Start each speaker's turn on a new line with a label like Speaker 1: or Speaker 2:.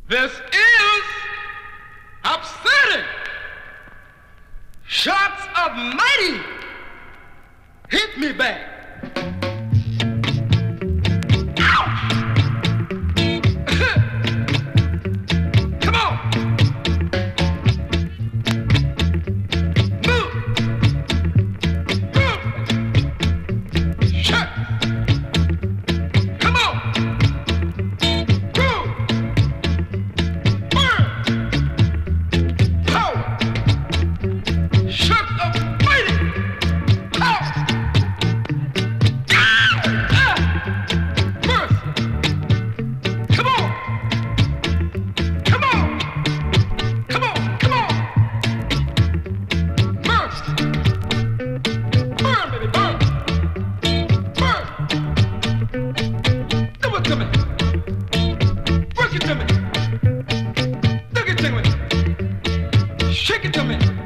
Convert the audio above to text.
Speaker 1: This is upsetting. Shots of mighty hit me back. Come on. Move. Move. Shut. Come on. Groove. Burn. Power. Shots of mighty power. Mercy. Come on. Come on. Come on. Come on. Mercy. Burn, baby, burn. Burn. Do it to me. Work it to me. Look it to me. Shake it to me.